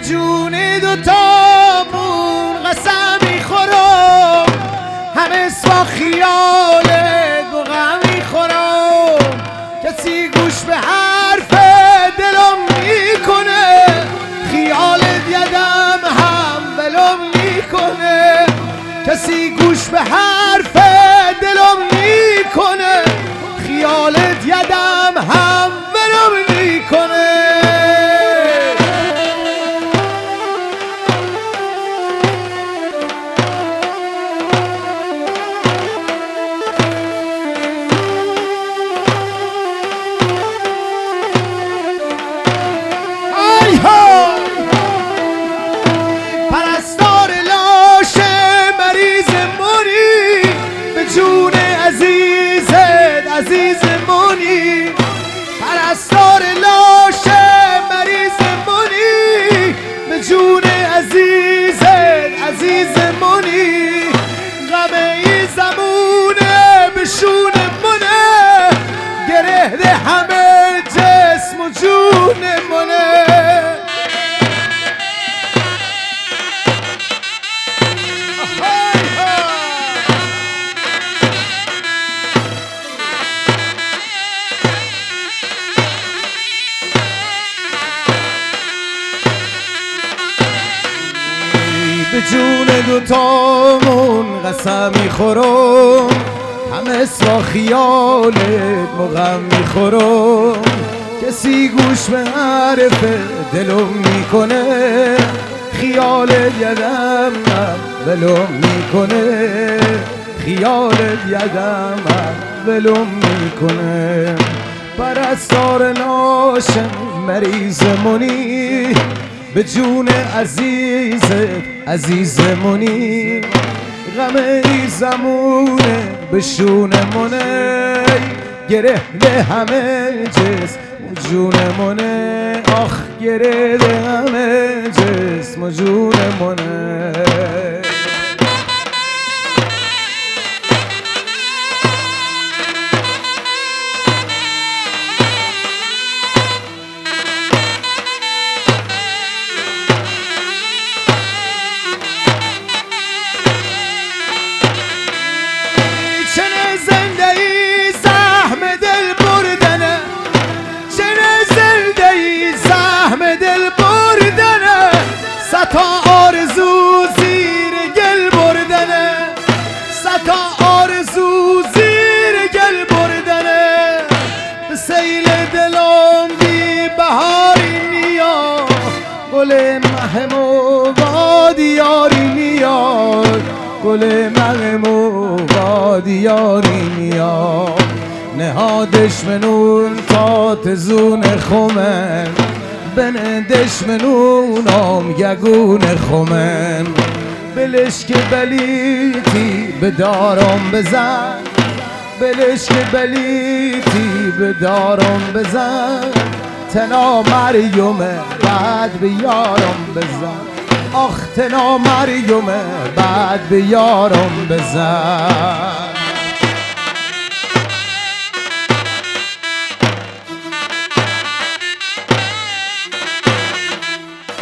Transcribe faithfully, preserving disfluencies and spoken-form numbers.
جون دوتامون قسم میخورم، همه با خیالت با غم میخورم. کسی گوش به حرف دلم میکنه، خیالت یدم هم ولم میکنه. کسی گوش به حرف دلم میکنه، خیالت یدم هم ولم میکنه. پرستار لاش مریض منی، به جون عزیزت عزیز منی. پرستار لاش مریض منی، به جون عزیزت عزیز منی. غم این زمونه به شون منه، گره ده همه جسم و جون منه. به جون دوتامون قسم میخورم، همه با خیالت مغم میخورم. کسی گوش به حرف دلم میکنه، خیالت یدم ولم میکنه. خیالت یدم ولم میکنه. پرستار لاشم مریض منی، به جون عزیزت عزیز منی. غم ای زمونه به شون منه، گره ده همه جسم و جون منه. آخ گره ده همه جسم و جون منه. تا آرزو زیر گل بردنه، ستا آرزو زیر گل بردنه. به سیل دلم بی بهاری میاد، گل مهم و بادیاری میاد. گل مهم و بادیاری میاد. نهادش منون تا تزون خمن، بندش منونام یگون خمن. بلش که بلیتی به دارم بزن، بلش که بلیتی به دارم بزن. تنا مریم بعد به یارم بزن، آخ تنا مریم بعد به یارم بزن.